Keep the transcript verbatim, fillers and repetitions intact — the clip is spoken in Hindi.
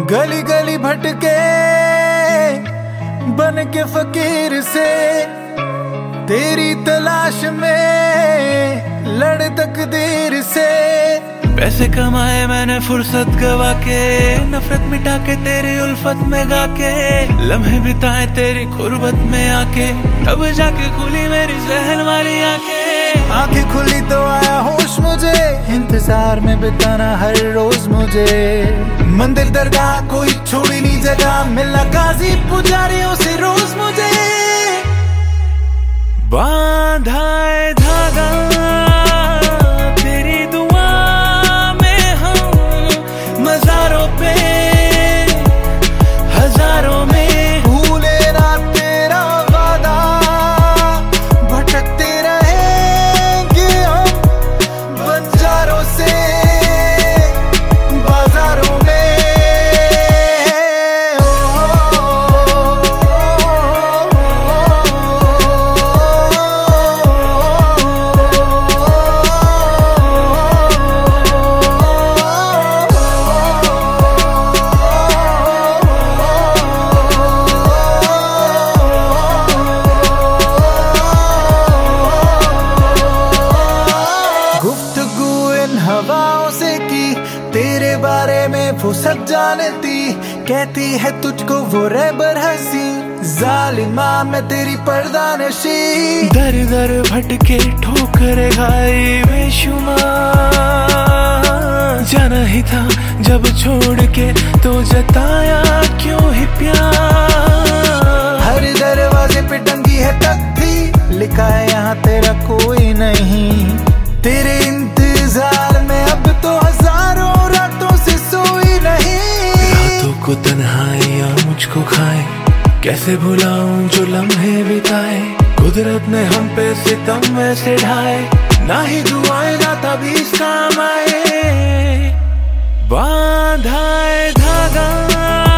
गली गली भटके बन के फकीर से, तेरी तलाश में लड़ तकदीर से। पैसे कमाए मैंने फुर्सत गवा के, नफरत मिटा के तेरी उल्फत में गा के, लम्हे बिताए तेरी गुर्बत में आके, तब जाके खुली मेरी जहन वाली आंखें। आंखें खुली तो आया होश मुझे, इंतजार में बिताना हर रोज मुझे। मंदिर दरगाह कोई छोड़ी नहीं जगह, मिलना काजी पुजारियों से रोज मुझे। बांधा है धागा तेरी दुआ में, हम मज़ारों पे हजारों में। भूले ना तेरा वादा, भटकते रहेंगे हम बंजारों से बाजारों में। हवाओं से की तेरे बारे में वो सब जानती, कहती है तुझको वो रहबर हंसी, जालिमा मैं तेरी पर्दानशी। दर दर भटके ठोकरे खाई बेशुमार, जाना ही था जब छोड़ के तो जताया क्यों ही प्यार। हर दरवाजे पे टंगी है तख्ती, लिखा है यहाँ तेरा कोई नहीं। तेरे इंतजार में अब तो हजारों रातों से सोई नहीं। रातों को तन्हाइयां मुझको खाए, कैसे भुलाऊं जो लम्हे बिताए। कुदरत ने हम पे सितम ऐसे ढाए, ना ही दुआएं ना तभी काम आए। बांधा है धागा